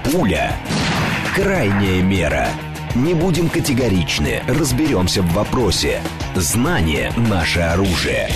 Пуля. Крайняя мера. Не будем категоричны, разберемся в вопросе. Знание – наше оружие.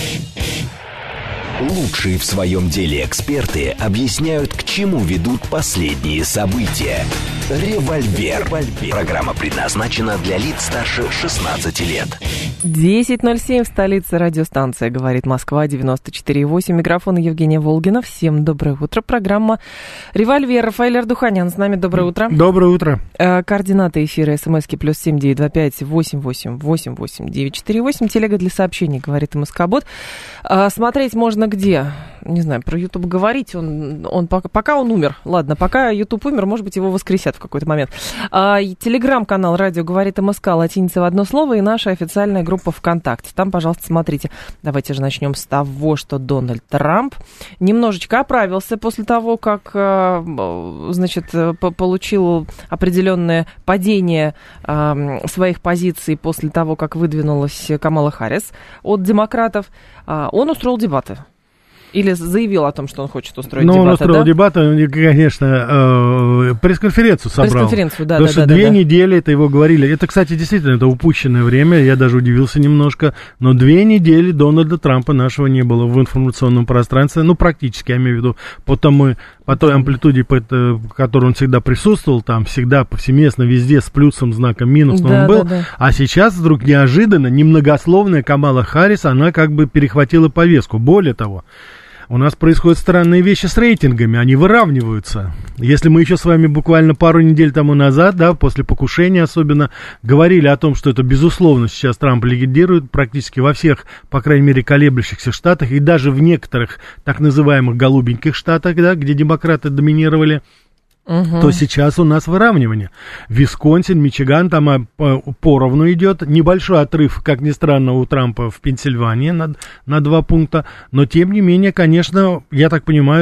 Лучшие в своем деле эксперты объясняют, к чему ведут последние события. Револьвер. Программа предназначена для лиц старше 16 лет. 10:07 в столице, радиостанция «Говорит Москва», 94,8. Микрофон Евгения Волгина. Всем доброе утро. Программа «Револьвер». Рафаэль Ардуханян с нами. Доброе утро. Доброе утро. Координаты эфира: смски +7 925 88 88 948. Телега для сообщений «Говорит МСК-бот». Смотреть можно где? Не знаю, про YouTube говорить. Он пока он умер. Ладно, пока YouTube умер, может быть, его воскресят в какой-то момент. Телеграм-канал «Радио говорит МСК», латиница в одно слово, и наша официальная группа ВКонтакте. Там, пожалуйста, смотрите. Давайте же начнем с того, что Дональд Трамп немножечко оправился после того, как, значит, получил определенное падение своих позиций после того, как выдвинулась Камала Харрис от демократов. Он устроил дебаты. Или заявил о том, что он хочет устроить дебаты, он устроил дебаты, конечно, пресс-конференцию собрал. Пресс-конференцию, да. Потому что две недели это его говорили. Это, кстати, действительно, это упущенное время, я даже удивился немножко. Но 2 недели Дональда Трампа нашего не было в информационном пространстве. Ну, практически, я имею в виду, по той амплитуде, в которой он всегда присутствовал, там всегда повсеместно, везде с плюсом, знаком минус, но он был. Да. А сейчас вдруг неожиданно, немногословная Камала Харрис, она как бы перехватила повестку. Более того, у нас происходят странные вещи с рейтингами, они выравниваются. Если мы еще с вами буквально пару недель тому назад, да, после покушения особенно, говорили о том, что это, безусловно, сейчас Трамп лидирует практически во всех, по крайней мере, колеблющихся штатах, и даже в некоторых так называемых голубеньких штатах, да, где демократы доминировали, то сейчас у нас выравнивание. Висконсин, Мичиган, там поровну идет. Небольшой отрыв, как ни странно, у Трампа в Пенсильвании на 2 пункта. Но, тем не менее, конечно, я так понимаю,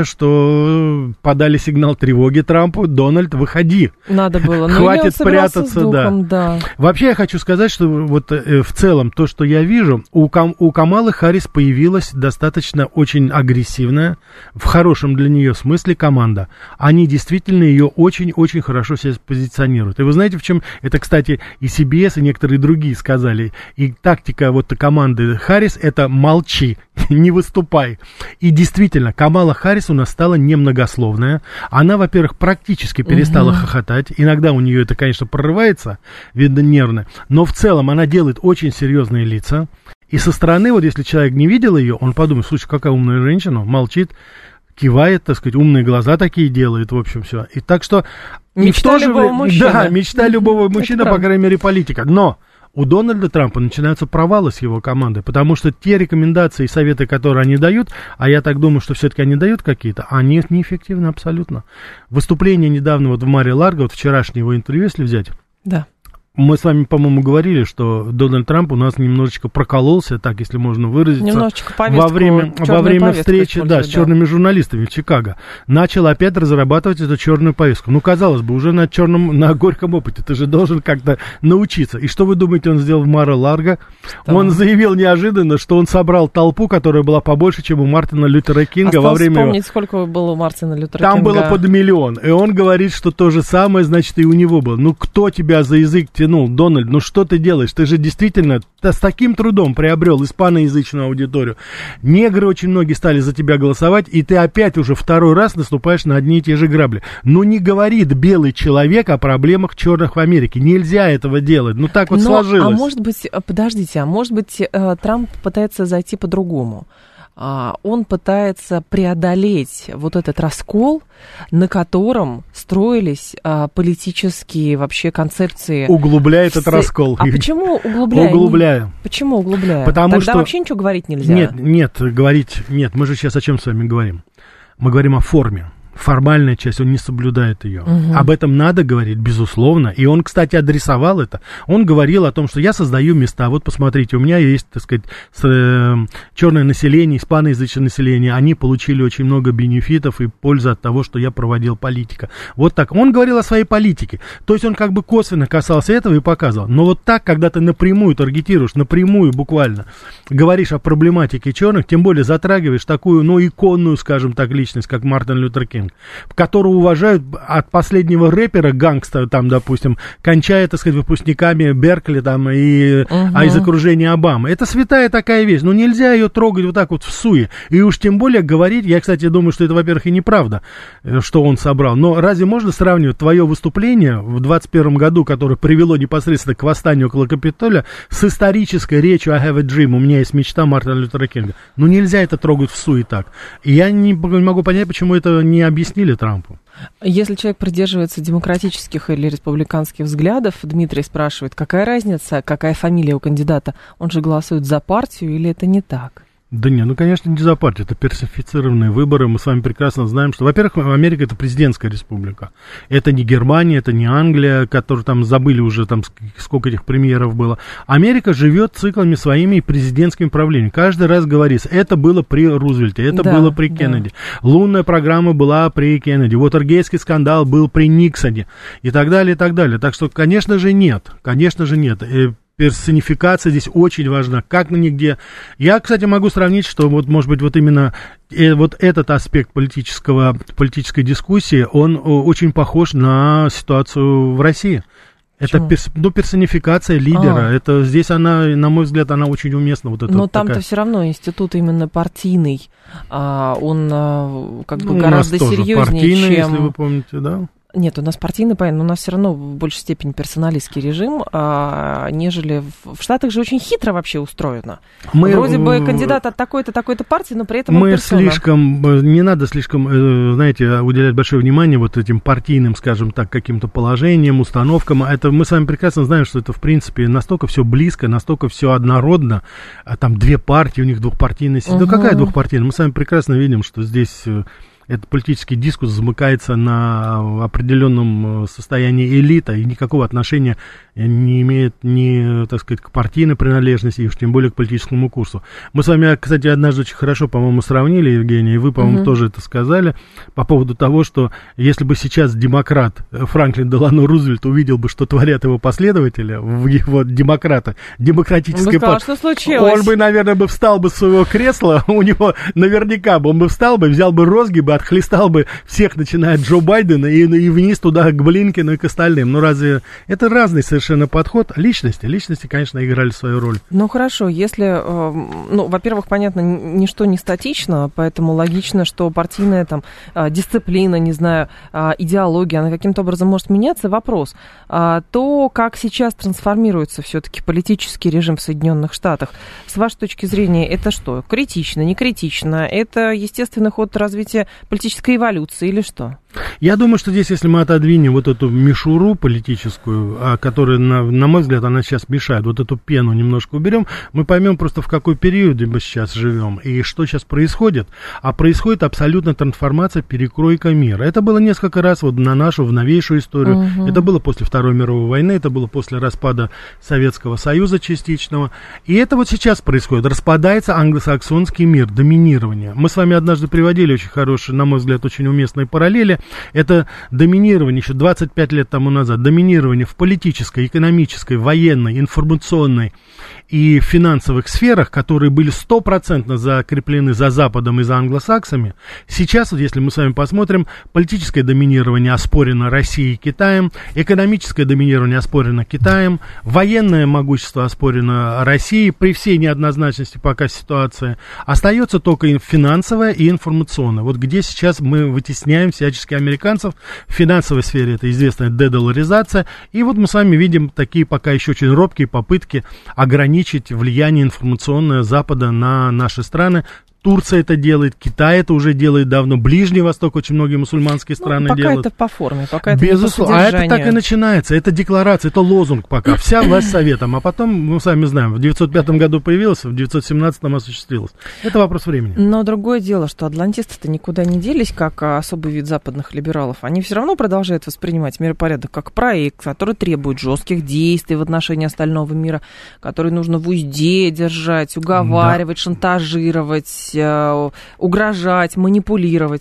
что подали сигнал тревоги Трампу. Дональд, выходи. Надо было. Хватит прятаться. Духом, да. Вообще, я хочу сказать, что вот в целом то, что я вижу, у Камалы Харрис появилась достаточно очень агрессивная, в хорошем для нее смысле, команда. Они действительно ее очень-очень хорошо себя позиционируют. И вы знаете, в чем это, кстати, и CBS, и некоторые другие сказали. И тактика вот команды Харрис — это молчи, не выступай. И действительно, Камала Харрис у нас стала немногословная. Она, во-первых, практически перестала хохотать. Иногда у нее это, конечно, прорывается, видно, нервно. Но в целом она делает очень серьезные лица. И со стороны, вот если человек не видел ее, он подумает: слушай, какая умная женщина, молчит, кивает, так сказать, умные глаза такие делает, в общем, все. И так что... Мечта любого мужчины. Да, мечта любого мужчины, по крайней мере, политика. Но у Дональда Трампа начинаются провалы с его командой, потому что те рекомендации и советы, которые они дают, а я так думаю, что все-таки они дают какие-то, они неэффективны абсолютно. Выступление недавно вот в Мари-Ларго, вот вчерашнее его интервью, если взять... Да. Мы с вами, по-моему, говорили, что Дональд Трамп у нас немножечко прокололся, так, если можно выразиться, немножечко во время встречи, да, с черными журналистами в Чикаго. Начал опять разрабатывать эту черную повестку. Ну, казалось бы, уже на горьком опыте. Ты же должен как-то научиться. И что вы думаете, он сделал в Мари-Ларго? Он заявил неожиданно, что он собрал толпу, которая была побольше, чем у Мартина Лютера Кинга во время... вспомнить, сколько было у Мартина Лютера Кинга. Там было под 1 миллион. И он говорит, что то же самое, значит, и у него было. Ну, кто тебя за язык тянул? Дональд, ну что ты делаешь? Ты же действительно с таким трудом приобрел испаноязычную аудиторию. Негры очень многие стали за тебя голосовать, и ты опять уже 2-й раз наступаешь на одни и те же грабли. Ну не говорит белый человек о проблемах черных в Америке. Нельзя этого делать. Ну так вот сложилось. А может быть, подождите, Трамп пытается зайти по-другому. Он пытается преодолеть вот этот раскол, на котором строились политические вообще концепции. Углубляет этот раскол. А почему углубляя? Углубляю. Почему углубляя? Потому Тогда что... вообще ничего говорить нельзя. Нет, мы же сейчас о чем с вами говорим? Мы говорим о форме. формальная часть, он не соблюдает ее. Об этом надо говорить, безусловно. И он, кстати, адресовал это. Он говорил о том, что я создаю места. Вот посмотрите, у меня есть, так сказать, черное население, испаноязычное население. Они получили очень много бенефитов и пользы от того, что я проводил политика. Вот так. Он говорил о своей политике. То есть он как бы косвенно касался этого и показывал. Но вот так, когда ты напрямую таргетируешь, напрямую буквально говоришь о проблематике черных, тем более затрагиваешь такую, иконную, скажем так, личность, как Мартин Лютер Кинг, Кинг, которого уважают от последнего рэпера, гангста, там, допустим, кончая, так сказать, выпускниками Беркли там, из окружения Обамы. Это святая такая вещь, но нельзя ее трогать вот так вот в суе. И уж тем более говорить, я, кстати, думаю, что это, во-первых, и неправда, что он собрал, но разве можно сравнивать твое выступление в 21 году, которое привело непосредственно к восстанию около Капитолия, с исторической речью «I have a dream», «У меня есть мечта» Мартина Лютера Кинга? Ну, нельзя это трогать в суе так. И я не могу понять, почему это не объяснили Трампу. Если человек придерживается демократических или республиканских взглядов, Дмитрий спрашивает, какая разница, какая фамилия у кандидата? Он же голосует за партию или это не так? Да не, ну, конечно, не за партию, это персонифицированные выборы. Мы с вами прекрасно знаем, что, во-первых, Америка — это президентская республика. Это не Германия, это не Англия, которые там забыли уже, там, сколько этих премьеров было. Америка живет циклами своими и президентским правлением. Каждый раз говорится, это было при Рузвельте, это было при Кеннеди. Лунная программа была при Кеннеди, Уотергейтский скандал был при Никсоне и так далее, и так далее. Так что, конечно же, нет. Персонификация здесь очень важна, как на нигде. Я, кстати, могу сравнить, что вот, может быть, вот именно вот этот аспект политической дискуссии, он очень похож на ситуацию в России. Это персонификация лидера. Это здесь она, на мой взгляд, она очень уместна. Вот но там-то все равно институт именно партийный, он как бы гораздо серьезнее, партийный, если вы помните, да? Нет, у нас партийный, но у нас все равно в большей степени персоналистский режим, нежели в Штатах же очень хитро вообще устроено. Вроде бы кандидат от такой-то, такой-то партии, но при этом он персона. Не надо слишком, знаете, уделять большое внимание вот этим партийным, скажем так, каким-то положениям, установкам. Это мы с вами прекрасно знаем, что это, в принципе, настолько все близко, настолько все однородно. Там две партии, у них двухпартийная система. Ну, какая двухпартийная? Мы с вами прекрасно видим, что здесь... Этот политический дискурс замыкается на определенном состоянии элита и никакого отношения не имеет ни, так сказать, к партийной принадлежности, и уж тем более к политическому курсу. Мы с вами, кстати, однажды очень хорошо, по-моему, сравнили, Евгений, и вы, по-моему, тоже это сказали, по поводу того, что если бы сейчас демократ Франклин Делано Рузвельт увидел бы, что творят его последователи, его демократической партии, что случилось? Он бы, наверное, встал бы с своего кресла, у него наверняка бы он бы встал бы, взял бы розги бы, отхлестал бы всех, начиная от Джо Байдена и вниз туда, к Блинкену и к остальным. Ну, разве... Это разный совершенно подход. Личности, конечно, играли свою роль. Ну, хорошо, если... во-первых, понятно, ничто не статично, поэтому логично, что партийная там дисциплина, не знаю, идеология, она каким-то образом может меняться. Вопрос, то, как сейчас трансформируется все-таки политический режим в Соединенных Штатах, с вашей точки зрения, это что? Критично, не критично? Это естественный ход развития политической эволюции или что? Я думаю, что здесь, если мы отодвинем вот эту мишуру политическую, которая, на мой взгляд, она сейчас мешает, вот эту пену немножко уберем, мы поймем просто, в какой периоде мы сейчас живем и что сейчас происходит. А происходит абсолютно трансформация, перекройка мира. Это было несколько раз вот в новейшую историю. Это было после Второй мировой войны, это было после распада Советского Союза частичного. И это вот сейчас происходит. Распадается англосаксонский мир, доминирование. Мы с вами однажды приводили очень хорошие, на мой взгляд, очень уместные параллели. Это доминирование еще 25 лет тому назад, доминирование в политической, экономической, военной, информационной и финансовых сферах, которые были 100% закреплены за Западом и за англосаксами. Сейчас, вот если мы с вами посмотрим, политическое доминирование оспорено Россией и Китаем, экономическое доминирование оспорено Китаем, военное могущество оспорено Россией, при всей неоднозначности пока ситуации. Остается только финансовое и информационное. Вот где сейчас мы вытесняем всячески американцев. В финансовой сфере это известная дедоларизация. И вот мы с вами видим такие пока еще очень робкие попытки ограничить влияние информационное Запада на наши страны. Турция это делает, Китай это уже делает давно, Ближний Восток очень многие мусульманские страны делают. Пока это по форме, пока это безусловно, не по содержанию. А это так и начинается, это декларация, это лозунг пока, вся власть советом, а потом, мы сами знаем, в 1905 году появилась, в 1917 осуществилась. Это вопрос времени. Но другое дело, что атлантисты-то никуда не делись, как особый вид западных либералов. Они все равно продолжают воспринимать миропорядок как проект, который требует жестких действий в отношении остального мира, который нужно в узде держать, уговаривать, шантажировать, угрожать, манипулировать.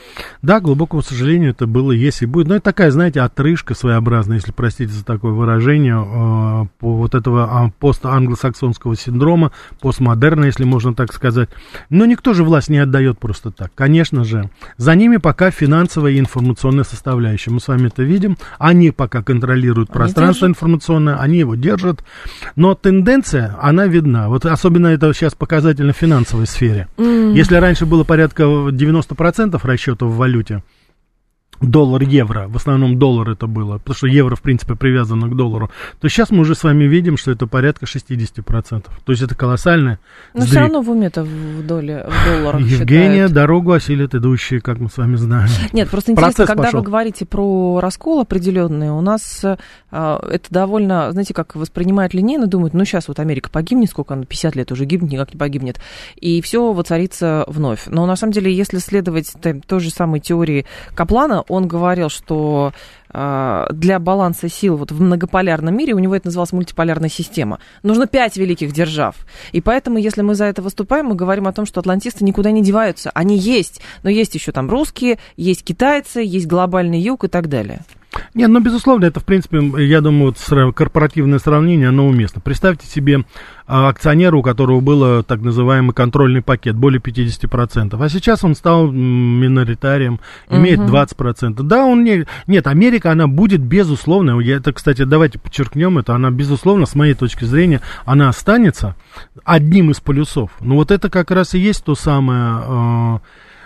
Да, к глубокому сожалению, это было, есть и будет. Но это такая, знаете, отрыжка своеобразная, если простите за такое выражение, по вот этого постанглосаксонского синдрома, постмодерна, если можно так сказать. Но никто же власть не отдает просто так. Конечно же, за ними пока финансовая и информационная составляющая. Мы с вами это видим. Они пока контролируют пространство информационное, они его держат. Но тенденция, она видна. Вот особенно это сейчас показательно в финансовой сфере. Если раньше было порядка 90% расчетов в валюте, доллар-евро, в основном доллар это было, потому что евро, в принципе, привязано к доллару, то сейчас мы уже с вами видим, что это порядка 60%. То есть это колоссальное Но все равно в уме-то в долларах Евгения, считают. дорогу осилят идущие, как мы с вами знаем. Нет, просто интересно, Процесс когда пошел. вы говорите про раскол определенный, у нас это довольно, знаете, как воспринимают линейно, думают, ну сейчас вот Америка погибнет, сколько она, 50 лет уже гибнет, никак не погибнет, и все воцарится вновь. Но на самом деле, если следовать той же самой теории Каплана, он говорил, что для баланса сил вот в многополярном мире, у него это называлось мультиполярная система, нужно 5 великих держав. И поэтому, если мы за это выступаем, мы говорим о том, что атлантисты никуда не деваются. Они есть, но есть еще там русские, есть китайцы, есть глобальный юг и так далее. Нет, ну, безусловно, это, в принципе, я думаю, вот корпоративное сравнение, оно уместно. Представьте себе акционера, у которого был так называемый контрольный пакет, более 50%, а сейчас он стал миноритарием, имеет 20%. Да, он не... Нет, Америка, она будет, безусловно, это, кстати, давайте подчеркнем это, она, безусловно, с моей точки зрения, она останется одним из полюсов. Ну, вот это как раз и есть то самое...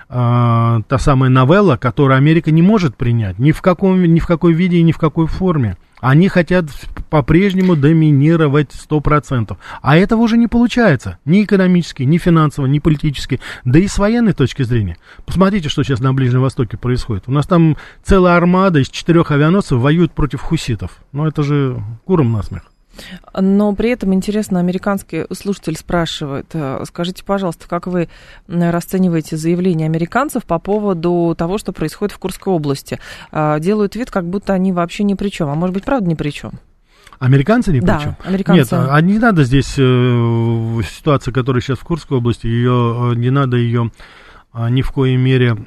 та самая новелла, которую Америка не может принять ни в какой виде и ни в какой форме. Они хотят по-прежнему доминировать 100%. А этого уже не получается. Ни экономически, ни финансово, ни политически. Да и с военной точки зрения. Посмотрите, что сейчас на Ближнем Востоке происходит. У нас там целая армада из 4 авианосцев воюет против хуситов. Ну, это же курам насмех. Но при этом, интересно, американский слушатель спрашивает, скажите, пожалуйста, как вы расцениваете заявления американцев по поводу того, что происходит в Курской области? Делают вид, как будто они вообще ни при чем. А может быть, правда, ни при чем? Американцы ни при чем? Американцы. Нет, не надо здесь ситуация, которая сейчас в Курской области, не надо ее ни в коей мере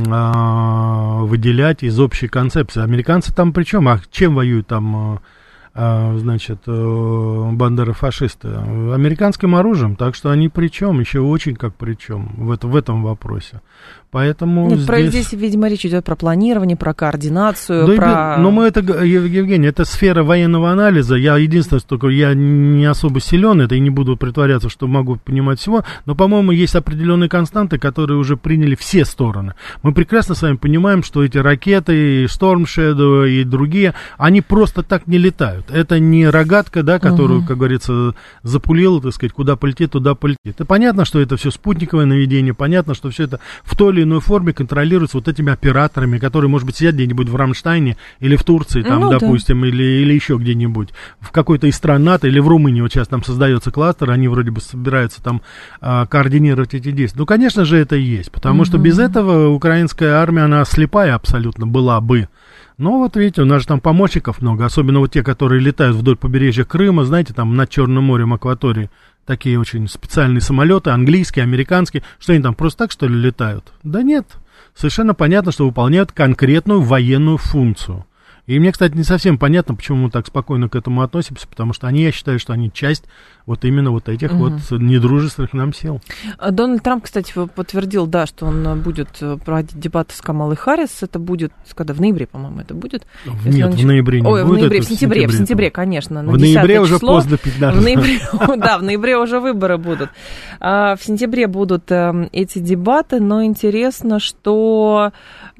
выделять из общей концепции. Американцы там при чем? А чем воюют там... значит, бандеры-фашисты? Американским оружием, так что они при чем, еще очень как при чем в этом вопросе. Поэтому здесь, видимо, речь идет про планирование, про координацию, да, но мы это, Евгений, это сфера военного анализа. Я единственное, что только я не особо силен, это и не буду притворяться, что могу понимать всего, но, по-моему, есть определенные константы, которые уже приняли все стороны. Мы прекрасно с вами понимаем, что эти ракеты, и Storm Shadow и другие, они просто так не летают. Это не рогатка, да, которую, как говорится, запулил, так сказать, куда полетит, туда полетит. И понятно, что это все спутниковое наведение, понятно, что все это в той или иной форме контролируется вот этими операторами, которые, может быть, сидят где-нибудь в Рамштайне или в Турции, там, допустим, или еще где-нибудь, в какой-то из стран НАТО, или в Румынии, вот сейчас там создается кластер, они вроде бы собираются там координировать эти действия. Ну, конечно же, это есть, потому что без этого украинская армия, она слепая абсолютно была бы. Но вот видите, у нас же там помощников много, особенно вот те, которые летают вдоль побережья Крыма, знаете, там над Черным морем, акватории. Такие очень специальные самолеты, английские, американские. Что они там, просто так, что ли, летают? Да нет. Совершенно понятно, что выполняют конкретную военную функцию. И мне, кстати, не совсем понятно, почему мы так спокойно к этому относимся, потому что я считаю, что они часть вот именно вот этих вот недружественных нам сил. Дональд Трамп, кстати, подтвердил, да, что он будет проводить дебаты с Камалой Харрис. Это будет, когда в ноябре, по-моему, это будет. Нет, в ноябре не будет. В ноябре, в сентябре, конечно. В ноябре уже поздно пить надо. Да, в ноябре уже выборы будут. В сентябре будут эти дебаты, но интересно, что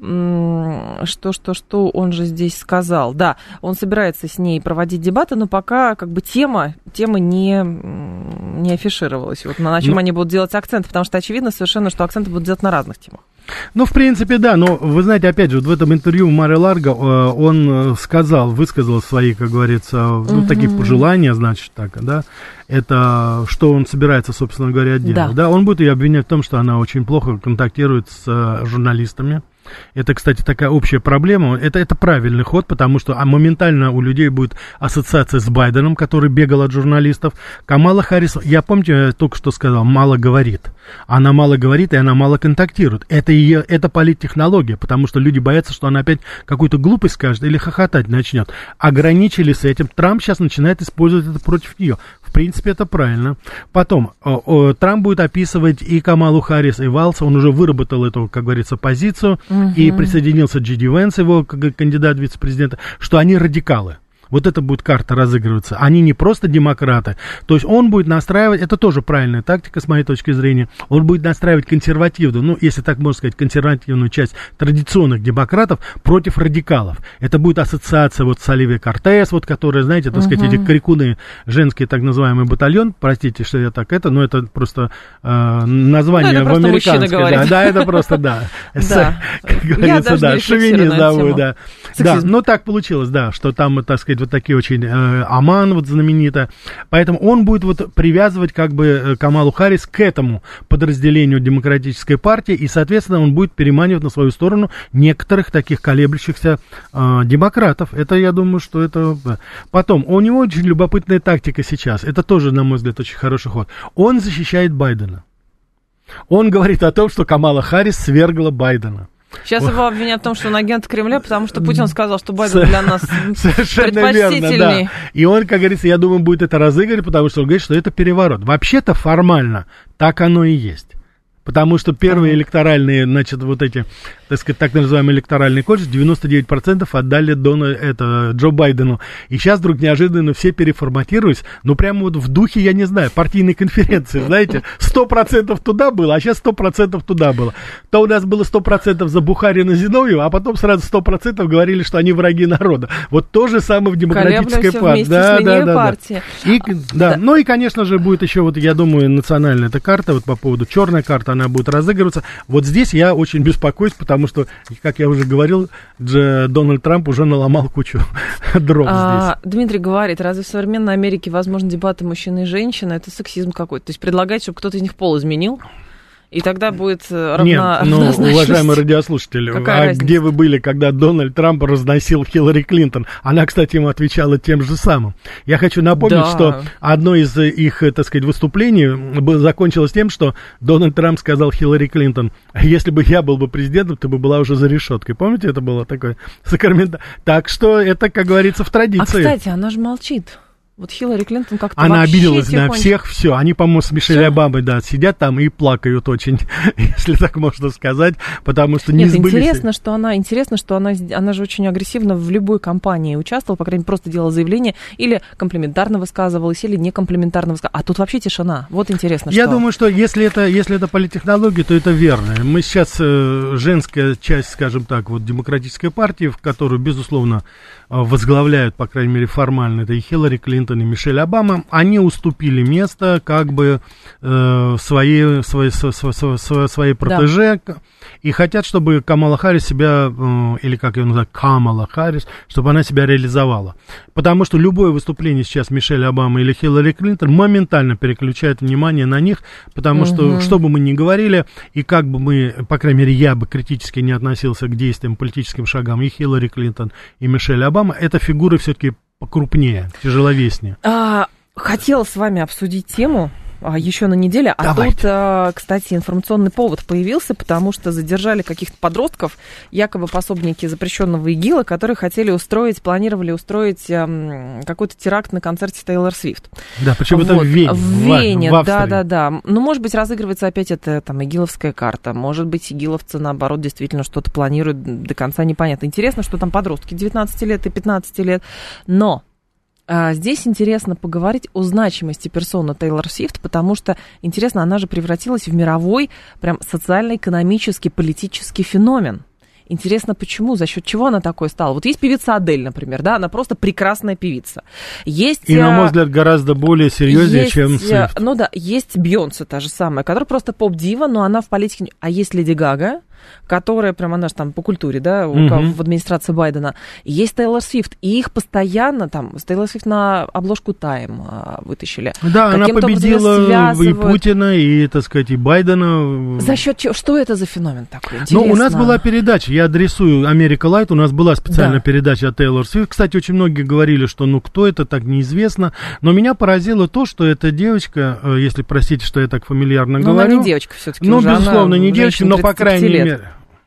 он же здесь сказал. Да, он собирается с ней проводить дебаты, но пока как бы тема не афишировалась. Вот на чем они будут делать акцент, потому что очевидно совершенно, что акценты будут делать на разных темах. Ну, в принципе, да, но вы знаете, опять же, вот в этом интервью Мари-Ларго он высказал свои, как говорится, такие пожелания, значит, так, да, это что он собирается, собственно говоря, делать. Да, он будет ее обвинять в том, что она очень плохо контактирует с журналистами. Это, кстати, такая общая проблема. Это правильный ход, потому что моментально у людей будет ассоциация с Байденом, который бегал от журналистов. Камала Харрис, я помните, я только что сказал, мало говорит. Она мало говорит, и она мало контактирует. Это политтехнология, потому что люди боятся, что она опять какую-то глупость скажет или хохотать начнет. Ограничили с этим. Трамп сейчас начинает использовать это против нее. В принципе, это правильно. Потом, Трамп будет описывать и Камалу Харрис, и Валса. Он уже выработал эту, как говорится, позицию. И присоединился Джи Ди Венс, его кандидат в вице-президента, что они радикалы. Вот это будет карта разыгрываться. Они не просто демократы. То есть он будет настраивать, это тоже правильная тактика, с моей точки зрения, он будет настраивать консервативную, ну, если так можно сказать, консервативную часть традиционных демократов против радикалов. Это будет ассоциация вот с Оливией Кортес, вот, которая, знаете, так сказать, эти крикуны, женский так называемый батальон, простите, что я так это, но это просто название в американском. Да, это просто, да. Как говорится, да, шовинизм, да. Да, но так получилось, да, что там, так сказать, вот такие очень, Аман вот знаменито, поэтому он будет вот привязывать как бы Камалу Харрис к этому подразделению демократической партии, и, соответственно, он будет переманивать на свою сторону некоторых таких колеблющихся демократов. Это, я думаю, что это... Потом, у него очень любопытная тактика сейчас, это тоже, на мой взгляд, очень хороший ход. Он защищает Байдена. Он говорит о том, что Камала Харрис свергла Байдена. Сейчас его обвинят в том, что он агент Кремля, потому что Путин сказал, что Байден для нас предпочтительней. Верно, да. И он, как говорится, я думаю, будет это разыгрывать, потому что он говорит, что это переворот. Вообще-то формально так оно и есть. Потому что первые электоральные, значит, вот эти, так сказать, так называемый электоральный колледж, 99% отдали Джо Байдену. И сейчас вдруг неожиданно все переформатировались, ну, прямо вот в духе, я не знаю, партийной конференции, знаете, 100% туда было, а сейчас 100% туда было. То у нас было 100% за Бухарина Зиновьева, а потом сразу 100% говорили, что они враги народа. Вот то же самое в демократической партии. Да. Ну и, конечно же, будет еще, вот, я думаю, национальная эта карта, вот по поводу черной карты, она будет разыгрываться. Вот здесь я очень беспокоюсь, потому что, как я уже говорил, Дональд Трамп уже наломал кучу дров здесь. Дмитрий говорит, разве в современной Америке возможны дебаты мужчины и женщины? Это сексизм какой-то. То есть предлагать, чтобы кто-то из них пол изменил? И тогда будет равнозначность. Нет, уважаемые радиослушатели, где вы были, когда Дональд Трамп разносил Хиллари Клинтон? Она, кстати, ему отвечала тем же самым. Я хочу напомнить, что одно из их, так сказать, выступлений закончилось тем, что Дональд Трамп сказал Хиллари Клинтон: если бы я был бы президентом, ты бы была уже за решеткой. Помните, это было такое сакрамент? Так что это, как говорится, в традиции. Кстати, она же молчит. Вот Хиллари Клинтон как-то она обиделась на всех, все. Они, по-моему, с Мишель Обамой, да, сидят там и плакают очень, если так можно сказать, потому что не сбылись. Интересно, что она же очень агрессивно в любой кампании участвовала, по крайней мере, просто делала заявление, или комплиментарно высказывалась, или некомплиментарно высказывалась. А тут вообще тишина. Вот интересно, что... Я думаю, что если это политтехнология, то это верно. Мы сейчас, женская часть, скажем так, вот демократической партии, в которую, безусловно, возглавляют, по крайней мере, формально, это и Хиллари Клинтон, и Мишель Обама, они уступили место как бы своей протеже, и хотят, чтобы Камала Харрис себя, или как ее называют, Камала Харрис, чтобы она себя реализовала. Потому что любое выступление сейчас Мишель Обама или Хиллари Клинтон моментально переключает внимание на них, потому что бы мы ни говорили, и как бы мы, по крайней мере, я бы критически не относился к действиям, политическим шагам и Хиллари Клинтон, и Мишель Обама, это фигуры все-таки покрупнее, тяжеловеснее. Хотела с вами обсудить тему еще на неделе, Давайте. Тут, кстати, информационный повод появился, потому что задержали каких-то подростков, якобы пособники запрещенного ИГИЛа, которые планировали устроить какой-то теракт на концерте Тейлор Свифт. Да, почему-то в Вене. В Вене, да. Ну, может быть, разыгрывается опять эта там игиловская карта, может быть, игиловцы, наоборот, действительно что-то планируют, до конца непонятно. Интересно, что там подростки 19 лет и 15 лет, но... Здесь интересно поговорить о значимости персоны Тейлор Свифт, потому что, интересно, она же превратилась в мировой прям социально-экономический, политический феномен. Интересно, почему, за счет чего она такой стала? Вот есть певица Адель, например, да, она просто прекрасная певица. Есть, и, на мой взгляд, гораздо более серьезнее, чем Свифт. Ну да, есть Бейонсе та же самая, которая просто поп-дива, но она в политике... А есть Леди Гага, которая прям, она же там по культуре, да, в администрации Байдена. Есть Тейлор Свифт, и их постоянно там, с Тейлор Свифт на обложку Time вытащили. Да, она победила и Путина, и, так сказать, и Байдена. За счет чего? Что это за феномен такой? Интересно. Ну, у нас была передача, я адресую Америка Лайт, у нас была специальная передача от Тейлор Свифт. Кстати, очень многие говорили, что ну кто это, так неизвестно. Но меня поразило то, что эта девочка, если простите, что я так фамильярно говорю. Она не девочка все-таки. Ну, безусловно, не девочка, но, по крайней мере...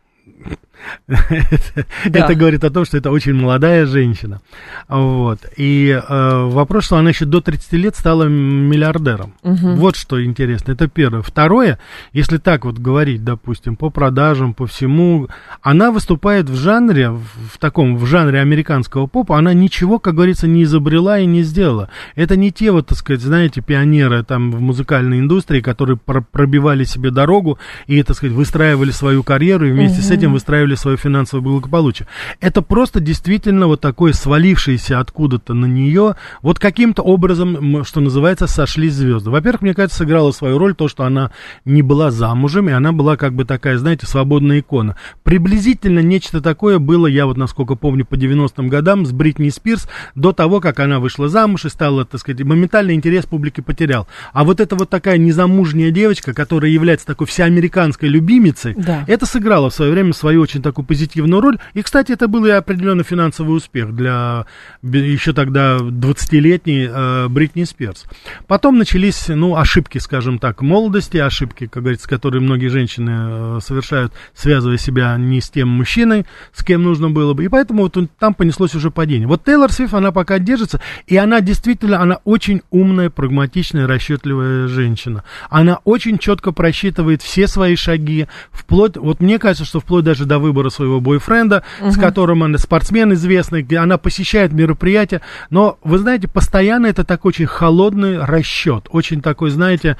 Это говорит о том, что это очень молодая женщина. Вот. И вопрос, что она еще до 30 лет стала миллиардером. Вот что интересно. Это первое. Второе, если так вот говорить, допустим, по продажам, по всему, она выступает в жанре, в жанре американского попа, она ничего, как говорится, не изобрела и не сделала. Это не те вот, так сказать, знаете, пионеры там в музыкальной индустрии, которые пробивали себе дорогу и, так сказать, выстраивали свою карьеру и вместе с этим выстраивали свое финансовое благополучие. Это просто действительно вот такое свалившееся откуда-то на нее, вот каким-то образом, что называется, сошлись звезды. Во-первых, мне кажется, сыграла свою роль то, что она не была замужем, и она была как бы такая, знаете, свободная икона. Приблизительно нечто такое было, я вот насколько помню, по 90-м годам с Бритни Спирс, до того, как она вышла замуж и стала, так сказать, моментально интерес публики потерял. А вот эта вот такая незамужняя девочка, которая является такой всеамериканской любимицей, это сыграло в свое время свою очень такую позитивную роль. И, кстати, это был и определенный финансовый успех для еще тогда 20-летней Бритни Спирс. Потом начались, ошибки, скажем так, молодости, ошибки, как говорится, которые многие женщины совершают, связывая себя не с тем мужчиной, с кем нужно было бы. И поэтому вот там понеслось уже падение. Вот Тейлор Свифт, она пока держится, и она действительно, она очень умная, прагматичная, расчетливая женщина. Она очень четко просчитывает все свои шаги, вплоть, вот мне кажется, что вплоть даже до выбора своего бойфренда, с которым она спортсмен известный, где она посещает мероприятия, но, вы знаете, постоянно это такой очень холодный расчет, очень такой, знаете,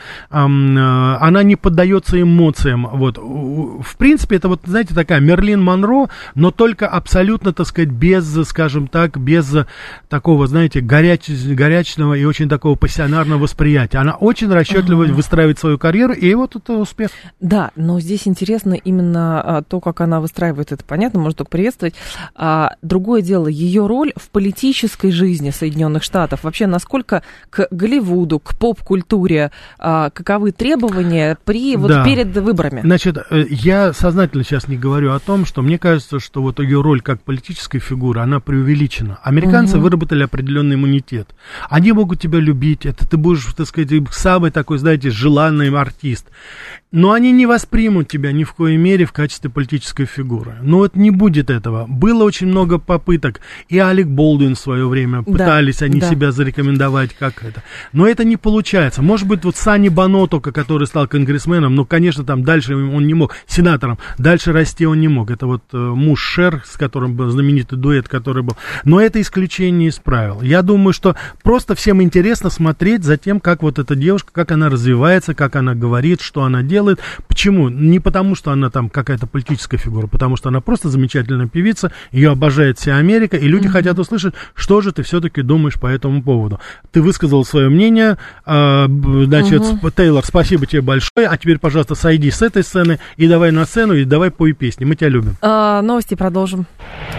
она не поддается эмоциям, вот, в принципе, это вот, знаете, такая Мерлин Монро, но только абсолютно, так сказать, без, скажем так, без такого, знаете, горячного и очень такого пассионарного восприятия, она очень расчетливо выстраивает свою карьеру, и вот это успех. Да, но здесь интересно именно то, как она выстраивает, это понятно, можно только приветствовать. Другое дело, ее роль в политической жизни Соединенных Штатов. Вообще, насколько к Голливуду, к поп-культуре, каковы требования перед выборами? Значит, я сознательно сейчас не говорю о том, что мне кажется, что вот ее роль как политической фигуры, она преувеличена. Американцы выработали определенный иммунитет. Они могут тебя любить, это ты будешь, так сказать, самый такой, знаете, желанный артист. Но они не воспримут тебя ни в коей мере в качестве политической фигуры. Но вот не будет этого. Было очень много попыток. И Алек Болдуин в свое время пытались они себя зарекомендовать как это. Но это не получается. Может быть, вот Санни Бонотто, который стал конгрессменом, но, конечно, там дальше он не мог, сенатором, дальше расти он не мог. Это вот муж Шер, с которым был знаменитый дуэт, который был. Но это исключение из правил. Я думаю, что просто всем интересно смотреть за тем, как вот эта девушка, как она развивается, как она говорит, что она делает. Почему? Не потому, что она там какая-то политическая фигура, потому что она просто замечательная певица, ее обожает вся Америка, и люди хотят услышать, что же ты все-таки думаешь по этому поводу. Ты высказал свое мнение, значит, Тейлор, спасибо тебе большое, а теперь, пожалуйста, сойди с этой сцены и давай на сцену, и давай пой песни, мы тебя любим. Новости продолжим.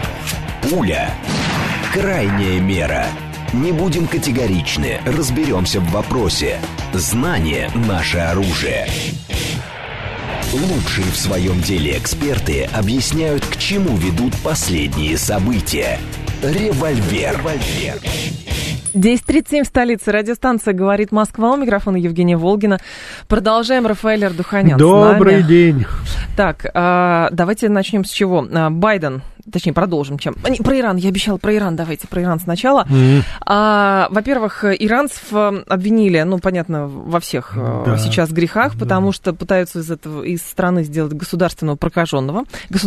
Пуля. Крайняя мера. Не будем категоричны, разберемся в вопросе. Знание – наше оружие. Лучшие в своем деле эксперты объясняют, к чему ведут последние события. Револьвер. 10:37 в столице. Радиостанция «Говорит Москва». У микрофона Евгения Волгина. Продолжаем. Рафаэль Ардуханян. Добрый день. Так, давайте начнем с чего. Байден, точнее, продолжим. Про Иран. Я обещала про Иран. Давайте про Иран сначала. Во-первых, иранцев обвинили, понятно, во всех сейчас грехах, потому что пытаются из страны сделать государство прокаженного.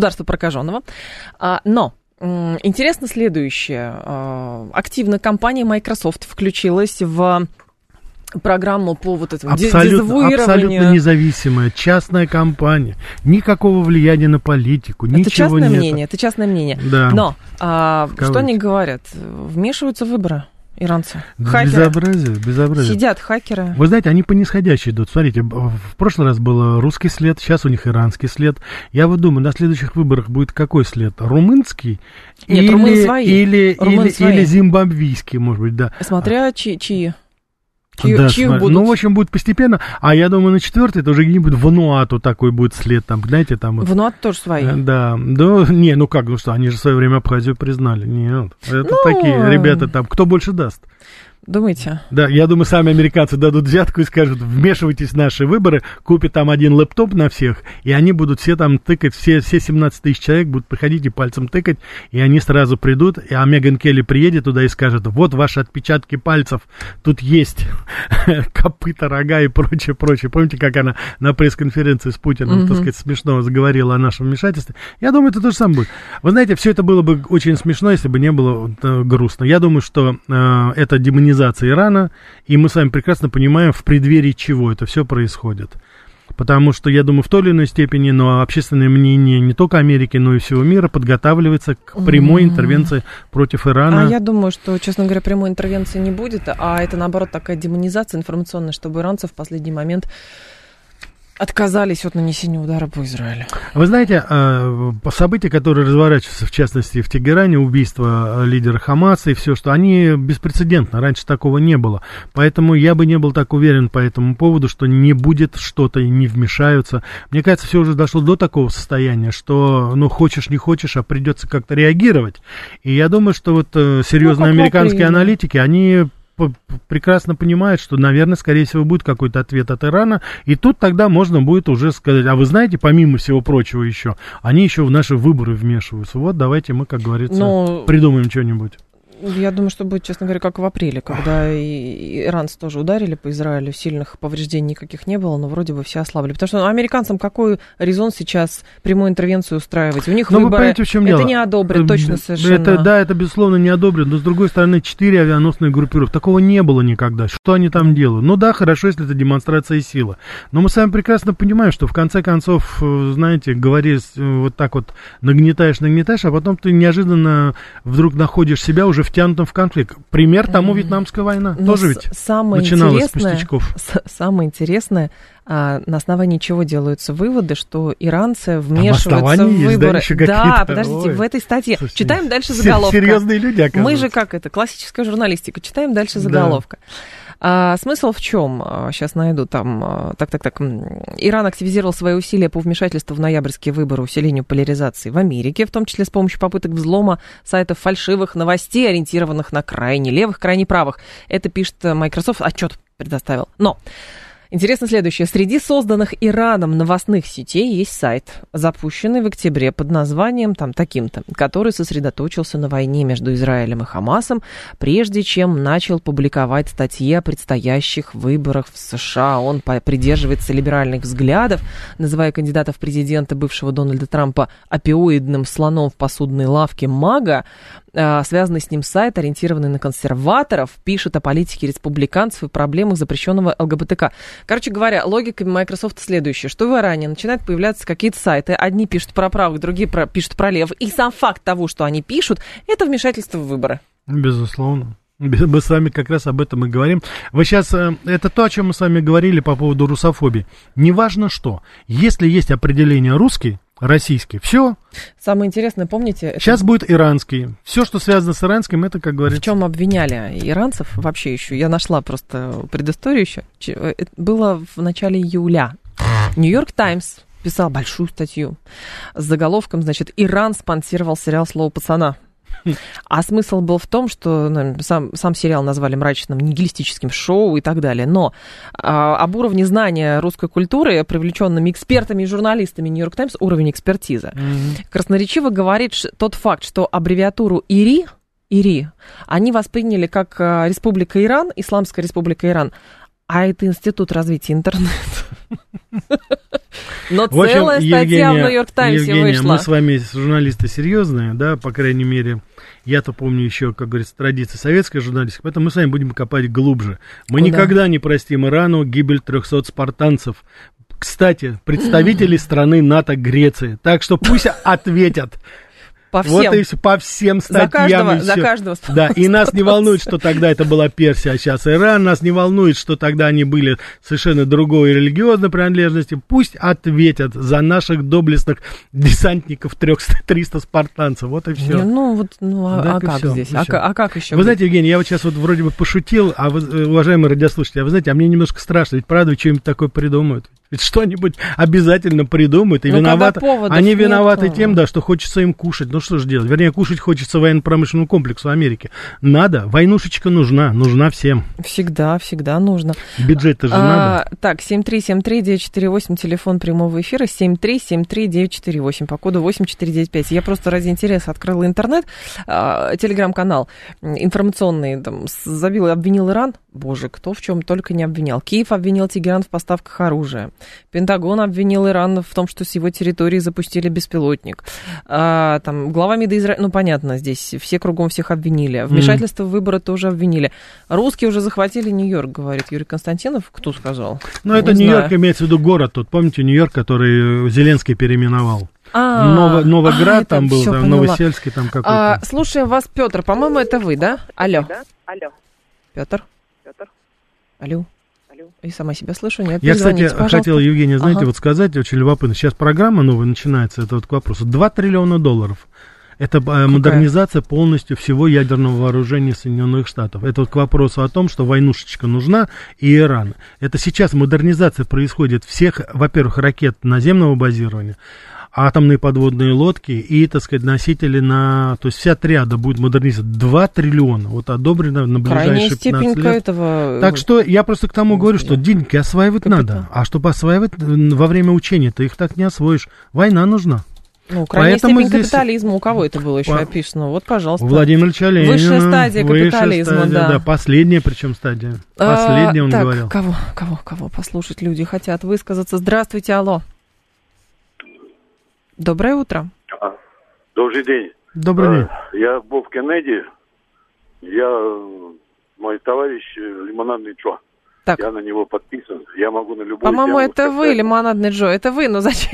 Но интересно следующее. Активно компания Microsoft включилась в программу по вот этому дезавуированию. Абсолютно независимая частная компания. Никакого влияния на политику. Это частное мнение. Это частное мнение. Да. Но что они говорят? Вмешиваются в выборы иранцы. Хакеры. Безобразие. Сидят хакеры. Вы знаете, они по нисходящей идут. Смотрите, в прошлый раз был русский след, сейчас у них иранский след. Я вот думаю, на следующих выборах будет какой след? Румынский? Нет, румын свои. Или зимбабвийский, может быть, да. Смотря чьи. Да, ну, в общем, будет постепенно. А я думаю, на 4-й это уже где-нибудь в Вануату такой будет след. Там, знаете, там... Вануату тоже свои. Да. Не, ну как, ну что, они же в свое время Абхазию признали. Нет, это такие ребята там, кто больше даст. Думаете? Да, я думаю, сами американцы дадут взятку и скажут, вмешивайтесь в наши выборы, купят там один лэптоп на всех, и они будут все там тыкать, все 17 тысяч человек будут приходить и пальцем тыкать, и они сразу придут, а Меган Келли приедет туда и скажет, вот ваши отпечатки пальцев, тут есть копыта, рога и прочее. Помните, как она на пресс-конференции с Путиным, так сказать, смешно заговорила о нашем вмешательстве? Я думаю, это то же самое будет. Вы знаете, все это было бы очень смешно, если бы не было грустно. Я думаю, что это демонизация Ирана, и мы с вами прекрасно понимаем, в преддверии чего это все происходит. Потому что, я думаю, в той или иной степени, но общественное мнение не только Америки, но и всего мира подготавливается к прямой интервенции против Ирана. А я думаю, что, честно говоря, прямой интервенции не будет, а это, наоборот, такая демонизация информационная, чтобы иранцы в последний момент отказались от нанесения удара по Израилю. Вы знаете, события, которые разворачиваются, в частности, в Тегеране, убийство лидера Хамаса и все, что они беспрецедентны, раньше такого не было. Поэтому я бы не был так уверен по этому поводу, что не будет что-то и не вмешаются. Мне кажется, все уже дошло до такого состояния, что, ну, хочешь не хочешь, а придется как-то реагировать. И я думаю, что вот серьезные американские аналитики, они прекрасно понимают, что, наверное, скорее всего, будет какой-то ответ от Ирана, и тут тогда можно будет уже сказать, а вы знаете, помимо всего прочего еще, они еще в наши выборы вмешиваются. Вот давайте мы, как говорится, придумаем что-нибудь. Я думаю, что будет, честно говоря, как в апреле, когда и иранцы тоже ударили по Израилю, сильных повреждений никаких не было, но вроде бы все ослабли. Потому что американцам какой резон сейчас прямую интервенцию устраивать? У них выборы, понимаете, в чем это дело? Не одобрят, точно совершенно. Это, безусловно, не одобрят, но, с другой стороны, 4 авианосные группировки. Такого не было никогда. Что они там делают? Ну да, хорошо, если это демонстрация силы. Но мы с вами прекрасно понимаем, что, в конце концов, знаете, говоришь, вот так вот нагнетаешь, а потом ты неожиданно вдруг находишь себя уже втянутым в конфликт. Пример тому Вьетнамская война. Но тоже ведь начиналась с пустячков. Самое интересное, на основании чего делаются выводы, что иранцы вмешиваются в выборы. Да, подождите, в этой статье. Слушайте, читаем дальше заголовка. Серьезные люди, оказывается. Мы же как это, классическая журналистика. Читаем дальше заголовка. Смысл в чем? Сейчас найду там. Так. Иран активизировал свои усилия по вмешательству в ноябрьские выборы, усилению поляризации в Америке, в том числе с помощью попыток взлома сайтов фальшивых новостей, ориентированных на крайне левых, крайне правых. Это пишет Microsoft, отчет предоставил. Но интересно следующее. Среди созданных Ираном новостных сетей есть сайт, запущенный в октябре под названием там таким-то, который сосредоточился на войне между Израилем и Хамасом, прежде чем начал публиковать статьи о предстоящих выборах в США. Он придерживается либеральных взглядов, называя кандидата в президенты бывшего Дональда Трампа опиоидным слоном в посудной лавке МАГА. Связанный с ним сайт, ориентированный на консерваторов, пишет о политике республиканцев и проблемах запрещенного ЛГБТК. Короче говоря, логика Microsoft следующая, что в Иране начинают появляться какие-то сайты, одни пишут про правых, другие пишут про левых, и сам факт того, что они пишут, это вмешательство в выборы. Безусловно. Мы с вами как раз об этом и говорим. Вы сейчас, это то, о чем мы с вами говорили по поводу русофобии. Неважно что, если есть определение русский, российский, все. Самое интересное, помните... Сейчас будет иранский. Все, что связано с иранским, это, как говорится... В чем обвиняли иранцев вообще еще? Я нашла просто предысторию еще. Это было в начале июля. Нью-Йорк Таймс писал большую статью с заголовком, значит, «Иран спонсировал сериал «Слово пацана». А смысл был в том, что сам сериал назвали мрачным нигилистическим шоу и так далее. Но об уровне знания русской культуры, привлеченными экспертами и журналистами Нью-Йорк Таймс, уровень экспертизы, красноречиво говорит тот факт, что аббревиатуру ИРИ они восприняли как Республика Иран, Исламская Республика Иран, а это Институт развития интернета. Но целая статья в Нью-Йорк Таймсе вышла. Мы с вами журналисты серьезные, да, по крайней мере, я-то помню еще, как говорится, традиции советской журналистики, поэтому мы с вами будем копать глубже. Мы никогда не простим Ирану гибель 300 спартанцев. Кстати, представители страны НАТО Греции, так что пусть ответят. По всем. Вот и все, по всем статьям. За каждого. Да, и нас не волнует, что тогда это была Персия, а сейчас Иран. Нас не волнует, что тогда они были совершенно другой религиозной принадлежности. Пусть ответят за наших доблестных десантников 300 спартанцев. Вот и все. А как все, здесь? А как еще? Вы знаете, Евгений, я вот сейчас вот вроде бы пошутил, а вы, уважаемые радиослушатели, а вы знаете, а мне немножко страшно, ведь правда что-нибудь такое придумают. Ведь что-нибудь обязательно придумают, и они виноваты тем, да, что хочется им кушать. Ну что же делать? Вернее, кушать хочется военно-промышленному комплексу Америки. Надо, войнушечка нужна всем. Всегда нужно. Бюджет-то же надо. Так, 7373948, телефон прямого эфира, 7373948, по коду 8495. Я просто ради интереса открыла интернет, телеграм-канал информационный, там, обвинил Иран. Боже, кто в чем только не обвинял. Киев обвинил Тегеран в поставках оружия. Пентагон обвинил Иран в том, что с его территории запустили беспилотник. Там, глава МИДа Израиля, понятно, здесь все кругом всех обвинили. Вмешательство в выборы тоже обвинили. Русские уже захватили Нью-Йорк, говорит Юрий Константинов. Кто сказал? Это Нью-Йорк, имеется в виду город тут. Помните Нью-Йорк, который Зеленский переименовал? Новоград там был, там, Новосельский там какой-то. Слушаем вас, Петр. По-моему, это вы, да? Алло. Да? Алло. Петр. Алло. И сама себя слышу, нет? Я, кстати, хотел, Евгений, знаете, вот сказать, очень любопытно. Сейчас программа новая начинается, это вот к вопросу. $2 триллиона. Это модернизация полностью всего ядерного вооружения Соединенных Штатов. Это вот к вопросу о том, что войнушечка нужна и Иран. Это сейчас модернизация происходит всех, во-первых, ракет наземного базирования, атомные подводные лодки и, так сказать, носители то есть вся триада будет модернизирована. 2 триллиона, вот одобрено на ближайшие 15 лет. Этого... Так что я просто к тому говорю, что деньги осваивать надо, а чтобы осваивать во время учения, ты их так не освоишь. Война нужна. Крайняя степень капитализма. У кого это было еще описано? Вот, пожалуйста. Владимир Ильич Ленин. Высшая стадия капитализма, да. Последняя причем стадия. Последняя, он говорил. Кого послушать люди хотят высказаться? Здравствуйте, алло. Доброе утро. Добрый день. Добрый день. Я Боб Кеннеди. Мой товарищ Лимонадный Джо. Так. Я на него подписан. Я могу на любой... По-моему, это вы, Лимонадный Джо. Это вы, но зачем?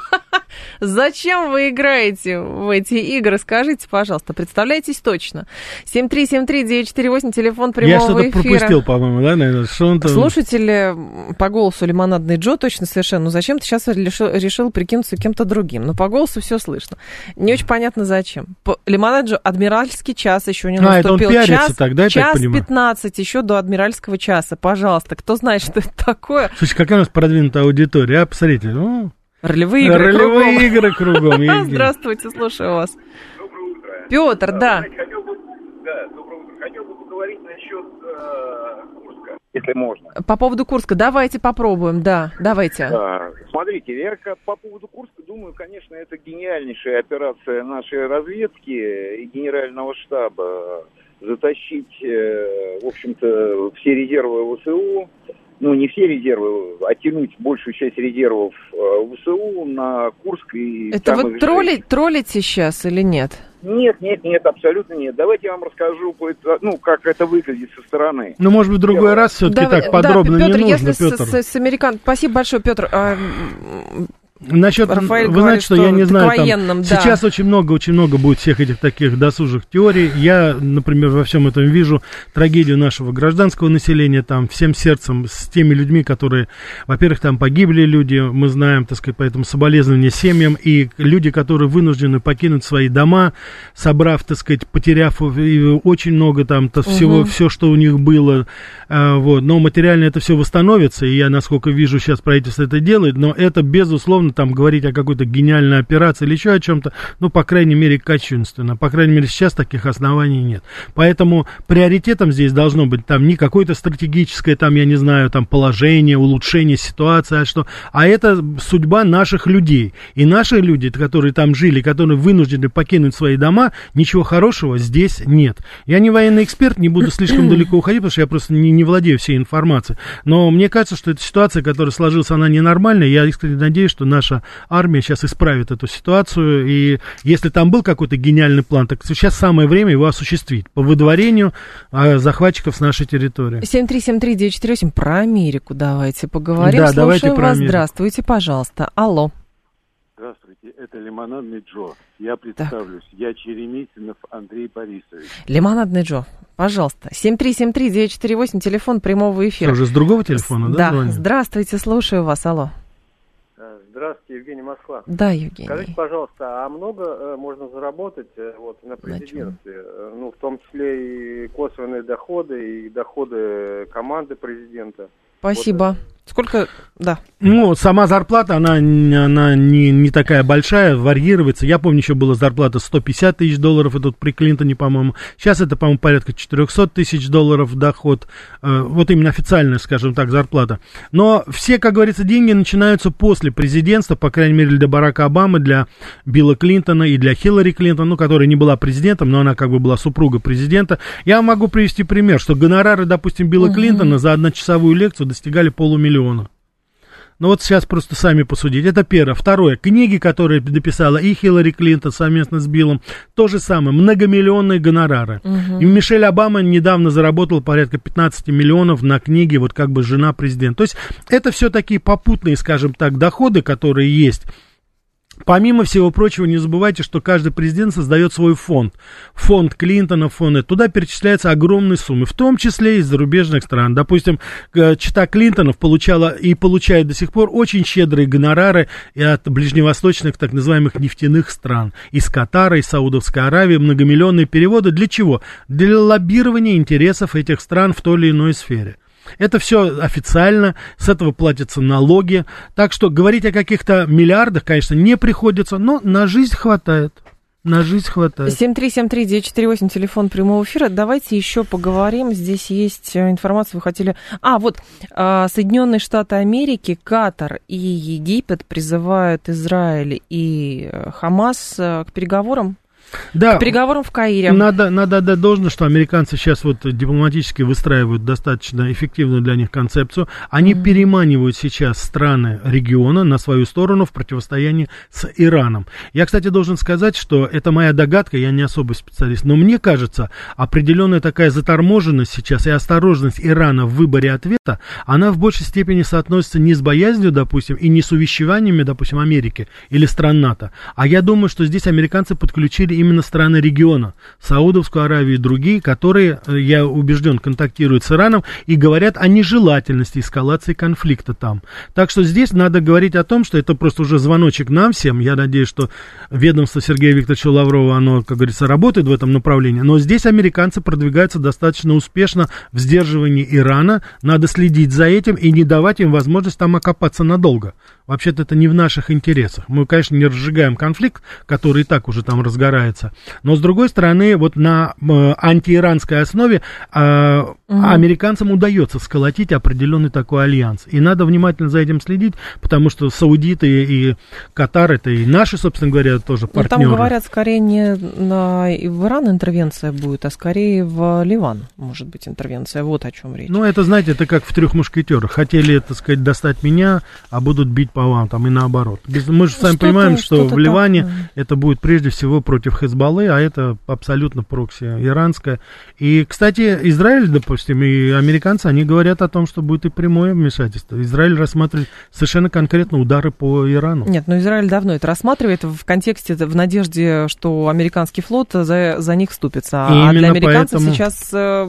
Зачем вы играете в эти игры? Скажите, пожалуйста, представляйтесь точно. 7373948, телефон прямого эфира. Я что-то пропустил, по-моему, да, наверное? Слушатели по голосу Лимонадный Джо точно совершенно. Зачем ты сейчас решил прикинуться кем-то другим? По голосу все слышно. Не очень понятно, зачем. Лимонадный Джо, адмиральский час еще не наступил. Это он пиарится тогда, я так понимаю. 15 еще до адмиральского часа. Пожалуйста, кто знает, что это такое? Слушайте, какая у нас продвинутая аудитория, посмотрите. Ролевые игры кругом. Здравствуйте, слушаю вас. Петр, да. Доброе утро. Хотел бы поговорить насчет Курска, если можно. По поводу Курска, давайте попробуем, да, давайте. Смотрите, я по поводу Курска думаю, конечно, это гениальнейшая операция нашей разведки и генерального штаба. Затащить, в общем-то, все резервы ВСУ, не все резервы, а тянуть большую часть резервов ВСУ на Курск. Это вы троллите сейчас или нет? Нет, абсолютно нет. Давайте я вам расскажу, как это выглядит со стороны. Может быть, в другой раз все-таки так подробно Петр, не нужно, Петр. С американ... Спасибо большое, Петр. Насчет, Рафаэль вы говорит, знаете, что я не знаю, военным, да. Сейчас очень много будет всех этих таких досужих теорий. Я, например, во всем этом вижу трагедию нашего гражданского населения, там, всем сердцем, с теми людьми, которые, во-первых, там погибли люди, мы знаем, так сказать, поэтому соболезнования семьям, и люди, которые вынуждены покинуть свои дома, собрав, так сказать, потеряв очень много там всего, все, что у них было, но материально это все восстановится, и я, насколько вижу, сейчас правительство это делает, но это, безусловно, там говорить о какой-то гениальной операции или еще о чем-то, по крайней мере, кощунственно. По крайней мере, сейчас таких оснований нет. Поэтому приоритетом здесь должно быть там не какое-то стратегическое, положение, улучшение ситуации, а это судьба наших людей. И наши люди, которые там жили, которые вынуждены покинуть свои дома, ничего хорошего здесь нет. Я не военный эксперт, не буду слишком далеко уходить, потому что я просто не владею всей информацией. Но мне кажется, что эта ситуация, которая сложилась, она ненормальная. Я искренне надеюсь, что наша армия сейчас исправит эту ситуацию, и если там был какой-то гениальный план, так сейчас самое время его осуществить по выдворению захватчиков с нашей территории. 7373948, про Америку давайте поговорим. Да, слушаем давайте про вас. Америку. Здравствуйте, пожалуйста. Алло. Здравствуйте. Здравствуйте, это Лимонадный Джо. Я представлюсь. Я Черемисинов Андрей Борисович. Лимонадный Джо, пожалуйста. 7373948, телефон прямого эфира. Что же, с другого телефона, да? Да, здравствуйте, слушаю вас, алло. Здравствуйте, Евгений, Москва. Да, Евгений. Скажите, пожалуйста, а много можно заработать на президентстве? В том числе и косвенные доходы, и доходы команды президента. Спасибо. Сколько, да. Сама зарплата, она не такая большая, варьируется. Я помню, еще была зарплата $150 тысяч, это при Клинтоне, по-моему. Сейчас это, по-моему, порядка $400 тысяч доход. Вот именно официальная, скажем так, зарплата. Но все, как говорится, деньги начинаются после президентства, по крайней мере, для Барака Обамы, для Билла Клинтона и для Хиллари Клинтон, которая не была президентом, но она как бы была супругой президента. Я могу привести пример, что гонорары, допустим, Билла Клинтона за одночасовую лекцию достигали $500 000. Ну вот сейчас просто сами посудите. Это первое. Второе. Книги, которые написала и Хиллари Клинтон совместно с Биллом, то же самое. Многомиллионные гонорары. И Мишель Обама недавно заработала порядка 15 миллионов на книге, вот как бы жена президента. То есть это все такие попутные, скажем так, доходы, которые есть. Помимо всего прочего, не забывайте, что каждый президент создает свой фонд. Фонд Клинтона, туда перечисляются огромные суммы, в том числе из зарубежных стран. Допустим, чета Клинтонов получала и получает до сих пор очень щедрые гонорары от ближневосточных так называемых нефтяных стран. Из Катара, из Саудовской Аравии, многомиллионные переводы. Для чего? Для лоббирования интересов этих стран в той или иной сфере. Это все официально, с этого платятся налоги. Так что говорить о каких-то миллиардах, конечно, не приходится, но на жизнь хватает. 7373948, телефон прямого эфира. Давайте еще поговорим. Здесь есть информация, вы хотели... Соединенные Штаты Америки, Катар и Египет призывают Израиль и Хамас к переговорам. Да, к переговорам в Каире. Надо отдать должное, что американцы сейчас вот дипломатически выстраивают достаточно эффективную для них концепцию. Они переманивают сейчас страны региона на свою сторону в противостоянии с Ираном. Я, кстати, должен сказать, что это моя догадка, я не особый специалист, но мне кажется, определенная такая заторможенность сейчас и осторожность Ирана в выборе ответа, она в большей степени соотносится не с боязнью, допустим, и не с увещеваниями, допустим, Америки или стран НАТО, а я думаю, что здесь американцы подключили именно страны региона, Саудовскую Аравию и другие, которые, я убежден, контактируют с Ираном и говорят о нежелательности эскалации конфликта там. Так что здесь надо говорить о том, что это просто уже звоночек нам всем. Я надеюсь, что ведомство Сергея Викторовича Лаврова, оно, как говорится, работает в этом направлении. Но здесь американцы продвигаются достаточно успешно в сдерживании Ирана. Надо следить за этим и не давать им возможность там окопаться надолго. Вообще-то это не в наших интересах. Мы, конечно, не разжигаем конфликт, который и так уже там разгорается. Но, с другой стороны, вот на антииранской основе американцам удается сколотить определенный такой альянс. И надо внимательно за этим следить, потому что саудиты и Катар, это и наши, собственно говоря, тоже партнеры. Там говорят, скорее не в Иран интервенция будет, а скорее в Ливан, может быть, интервенция. Вот о чем речь. Ну, это, знаете, это как в «Трех мушкетерах». Хотели, так сказать, достать меня, а будут бить по вам, там, и наоборот. Мы же сами понимаем, что в Ливане это будет прежде всего против Хезболлы, а это абсолютно прокси иранская. И, кстати, Израиль, допустим, и американцы, они говорят о том, что будет и прямое вмешательство. Израиль рассматривает совершенно конкретно удары по Ирану. Нет, но Израиль давно это рассматривает в контексте, в надежде, что американский флот за них вступится. А для американцев сейчас...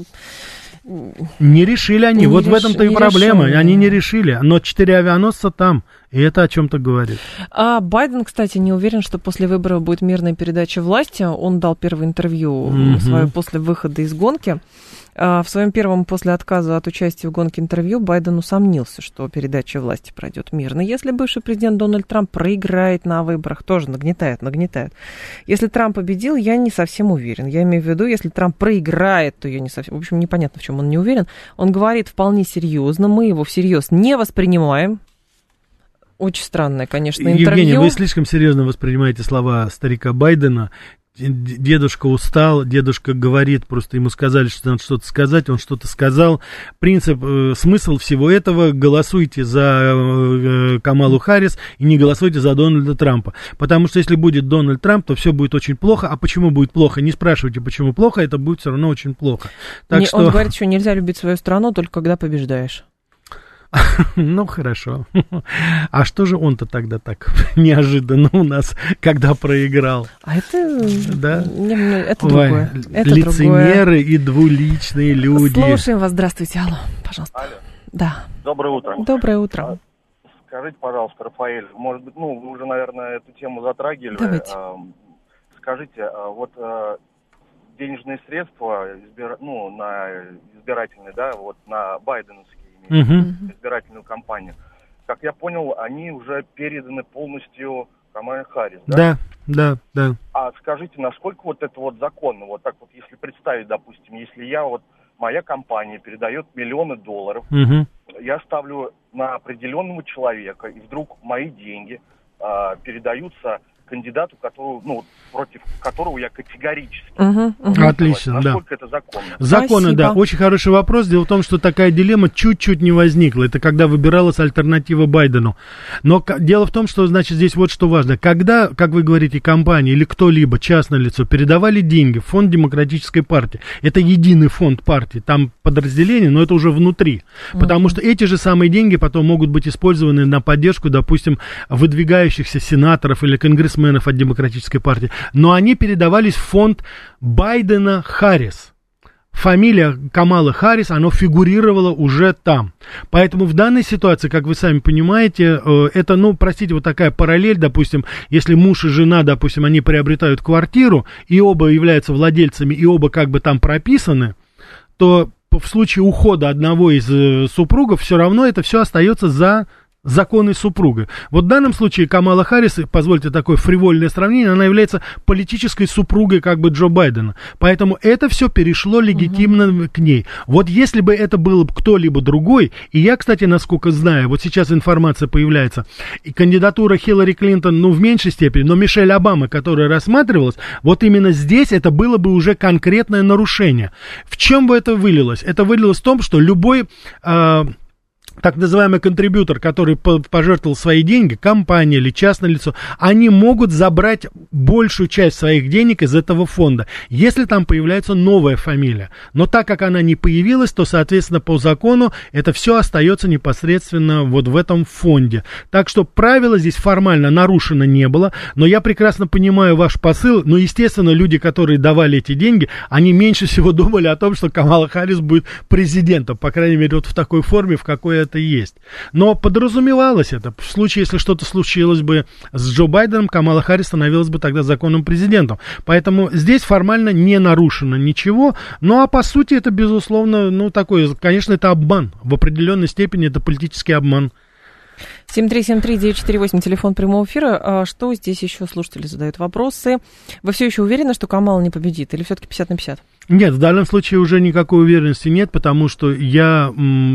Не решили они. Вот в этом-то и проблема. Они не решили. Но 4 авианосца там. И это о чем-то говорит. Байден, кстати, не уверен, что после выборов будет мирная передача власти. Он дал первое интервью свое после выхода из гонки. В своем первом после отказа от участия в гонке интервью Байден усомнился, что передача власти пройдет мирно. Если бывший президент Дональд Трамп проиграет на выборах, тоже нагнетает. Если Трамп победил, я не совсем уверен. Я имею в виду, если Трамп проиграет, то я не совсем... В общем, непонятно, в чем он не уверен. Он говорит вполне серьезно, мы его всерьез не воспринимаем. Очень странное, конечно, интервью. Евгений, вы слишком серьезно воспринимаете слова старика Байдена. Дедушка устал, дедушка говорит, просто ему сказали, что надо что-то сказать, он что-то сказал. Смысл всего этого: голосуйте за Камалу Харрис и не голосуйте за Дональда Трампа. Потому что если будет Дональд Трамп, то все будет очень плохо. А почему будет плохо? Не спрашивайте, почему плохо, это будет все равно очень плохо. Он говорит, что нельзя любить свою страну только когда побеждаешь. Ну, хорошо. А что же он-то тогда так неожиданно у нас, когда проиграл? А это... Да? Это другое. Это лицемеры и двуличные люди. Слушаем вас. Здравствуйте. Алло, пожалуйста. Алло. Да. Доброе утро. Доброе утро. Скажите, пожалуйста, Рафаэль, может быть, вы уже, наверное, эту тему затрагивали. Давайте. Скажите, вот денежные средства, на избирательные, да, вот на байденовские, избирательную кампанию, как я понял, они уже переданы полностью Камале Харрис, да? Да. А скажите, насколько вот это вот законно, вот так вот, если представить, допустим, если моя компания передает миллионы долларов, я ставлю на определенного человека, и вдруг мои деньги передаются кандидату, против которого я категорически... Отлично, да. Насколько это законно? Законно, Спасибо. да. Очень хороший вопрос. Дело в том, что такая дилемма чуть-чуть не возникла. Это когда выбиралась альтернатива Байдену. Но дело в том, что, значит, здесь вот что важно. Когда, как вы говорите, компания или кто-либо, частное лицо, передавали деньги в фонд Демократической партии, это единый фонд партии, там подразделение, но это уже внутри. Потому что эти же самые деньги потом могут быть использованы на поддержку, допустим, выдвигающихся сенаторов или конгрессменов от Демократической партии. Но они передавались в фонд Байдена-Харрис. Фамилия Камалы Харрис, она фигурировала уже там. Поэтому в данной ситуации, как вы сами понимаете, это, простите, вот такая параллель, допустим, если муж и жена, допустим, они приобретают квартиру, и оба являются владельцами, и оба как бы там прописаны, то в случае ухода одного из супругов все равно это все остается за законной супругой. Вот в данном случае Камала Харрис, позвольте такое фривольное сравнение, она является политической супругой как бы Джо Байдена. Поэтому это все перешло легитимно к ней. Вот если бы это был кто-либо другой, и я, кстати, насколько знаю, вот сейчас информация появляется, и кандидатура Хиллари Клинтон, в меньшей степени, но Мишель Обама, которая рассматривалась, вот именно здесь это было бы уже конкретное нарушение. В чем бы это вылилось? Это вылилось в том, что любой... так называемый контрибьютор, который пожертвовал свои деньги, компания или частное лицо, они могут забрать большую часть своих денег из этого фонда, если там появляется новая фамилия. Но так как она не появилась, то, соответственно, по закону это все остается непосредственно вот в этом фонде. Так что правило здесь формально нарушено не было, но я прекрасно понимаю ваш посыл. Но, естественно, люди, которые давали эти деньги, они меньше всего думали о том, что Камала Харрис будет президентом, по крайней мере, вот в такой форме, в какой это есть. Но подразумевалось это. В случае, если что-то случилось бы с Джо Байденом, Камала Харрис становилась бы тогда законным президентом. Поэтому здесь формально не нарушено ничего. Ну, а по сути это, безусловно, такой, конечно, это обман. В определенной степени это политический обман. 7373948, телефон прямого эфира. Что здесь еще слушатели задают вопросы? Вы все еще уверены, что Камала не победит? Или все-таки 50/50? Нет, в данном случае уже никакой уверенности нет, потому что я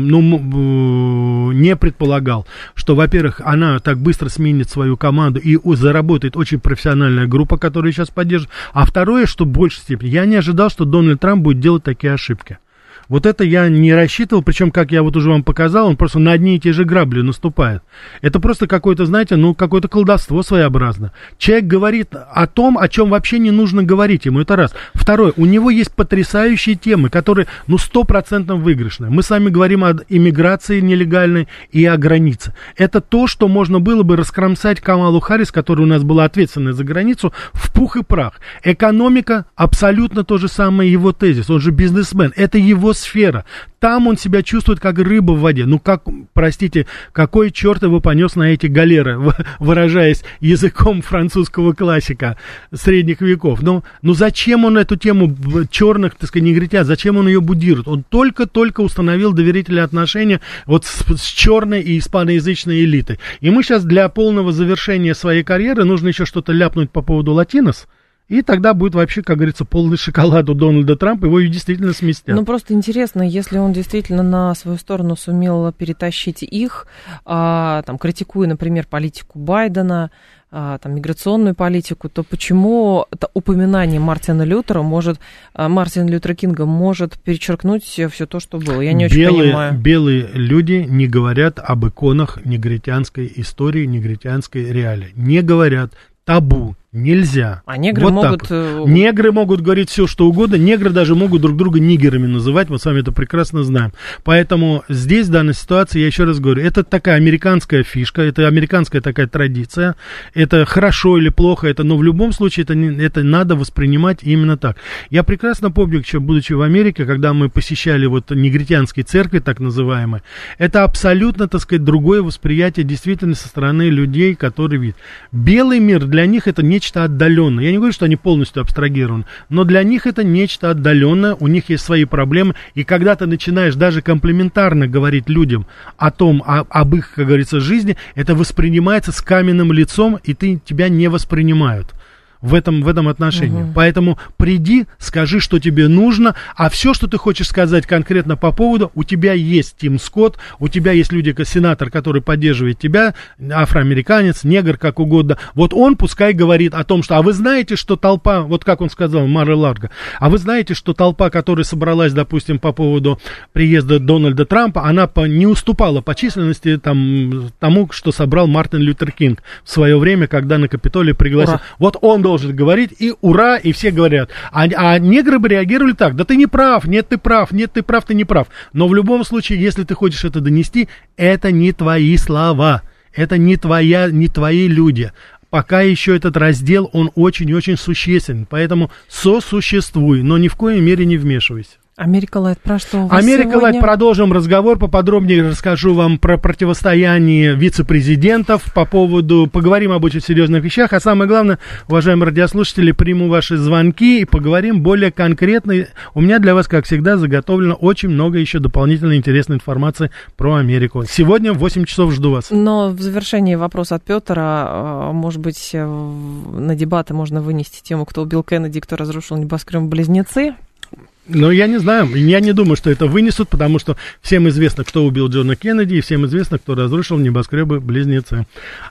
не предполагал, что, во-первых, она так быстро сменит свою команду и заработает очень профессиональная группа, которая сейчас поддержит. А второе, что в большей степени, я не ожидал, что Дональд Трамп будет делать такие ошибки. Вот это я не рассчитывал, причем, как я вот уже вам показал, он просто на одни и те же грабли наступает. Это просто какое-то, знаете, какое-то колдовство своеобразное. Человек говорит о том, о чем вообще не нужно говорить ему, это раз. Второе, у него есть потрясающие темы, которые, 100% выигрышные. Мы с вами говорим о иммиграции нелегальной и о границе. Это то, что можно было бы раскромсать Камалу Харрис, которая у нас была ответственная за границу, в пух и прах. Экономика, абсолютно то же самое его тезис, он же бизнесмен, это его сфера. Там он себя чувствует как рыба в воде. Какой черт его понес на эти галеры, выражаясь языком французского классика средних веков. Зачем он эту тему черных, негритят, зачем он ее будирует? Он только установил доверительные отношения вот с черной и испаноязычной элитой. И мы сейчас для полного завершения своей карьеры нужно еще что-то ляпнуть по поводу латинос. И тогда будет вообще, как говорится, полный шоколад у Дональда Трампа, его действительно сместят. Просто интересно, если он действительно на свою сторону сумел перетащить их, критикуя, например, политику Байдена, миграционную политику, то почему упоминание Мартина Лютера Кинга может перечеркнуть все то, что было? Я не очень понимаю. Белые люди не говорят об иконах негритянской истории, негритянской реалии. Не говорят. Табу. Нельзя. А негры вот могут... Негры могут говорить все, что угодно. Негры даже могут друг друга нигерами называть. Мы с вами это прекрасно знаем. Поэтому здесь, в данной ситуации, я еще раз говорю, это такая американская фишка, это американская такая традиция. Это хорошо или плохо, но в любом случае это надо воспринимать именно так. Я прекрасно помню, еще будучи в Америке, когда мы посещали вот негритянские церкви, так называемые, это абсолютно, так сказать, другое восприятие действительно со стороны людей, которые видят. Белый мир для них это нечто отдаленное. Я не говорю, что они полностью абстрагированы, но для них это нечто отдаленное, у них есть свои проблемы, и когда ты начинаешь даже комплиментарно говорить людям о том, об их, как говорится, жизни, это воспринимается с каменным лицом, и тебя не воспринимают в этом отношении. Поэтому приди, скажи, что тебе нужно, а все, что ты хочешь сказать конкретно по поводу, у тебя есть Тим Скотт, у тебя есть люди, сенатор, который поддерживает тебя, афроамериканец, негр, как угодно. Вот он пускай говорит о том, что, а вы знаете, что толпа, вот как он сказал, Мар-э-Ларго, а вы знаете, что толпа, которая собралась, допустим, по поводу приезда Дональда Трампа, она не уступала по численности тому, что собрал Мартин Лютер Кинг в свое время, когда на Капитолий пригласил. Ура. Вот он должен говорить, и ура, и все говорят. А негры бы реагировали так: да ты не прав, нет, ты прав, нет, ты прав, ты не прав. Но в любом случае, если ты хочешь это донести, это не твои слова, это не твои люди. Пока еще этот раздел, он очень-очень существенен. Поэтому сосуществуй, но ни в коей мере не вмешивайся. Америка Лайт, про что у вас Америка сегодня? Лайт, продолжим разговор, поподробнее расскажу вам про противостояние вице-президентов, поговорим об очень серьезных вещах, а самое главное, уважаемые радиослушатели, приму ваши звонки и поговорим более конкретно. У меня для вас, как всегда, заготовлено очень много еще дополнительной интересной информации про Америку. Сегодня в 8 часов жду вас. Но в завершении вопрос от Петра, может быть, на дебаты можно вынести тему, кто убил Кеннеди, кто разрушил небоскреб-близнецы? Ну, я не знаю, я не думаю, что это вынесут, потому что всем известно, кто убил Джона Кеннеди, и всем известно, кто разрушил небоскребы-близнецы.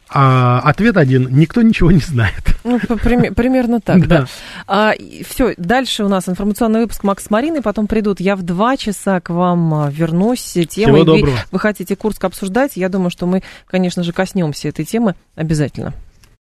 А ответ один: никто ничего не знает. Ну, примерно так, да. Все, дальше у нас информационный выпуск Макс с Мариной, потом придут. Я в 2 часа к вам вернусь. Всего доброго. Вы хотите Курск обсуждать? Я думаю, что мы, конечно же, коснемся этой темы обязательно.